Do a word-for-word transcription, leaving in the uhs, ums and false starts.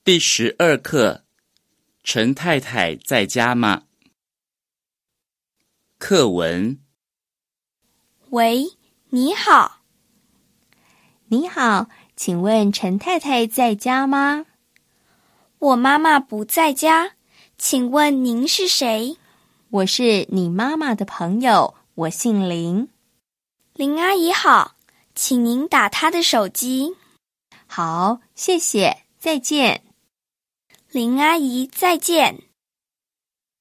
第十二课，陈太太在家吗？课文。 喂，你好。 你好，请问陈太太在家吗？ 我妈妈不在家，请问您是谁？ 我是你妈妈的朋友，我姓林。 林阿姨好，请您打她的手机。 好，谢谢，再见。 林阿姨，再见。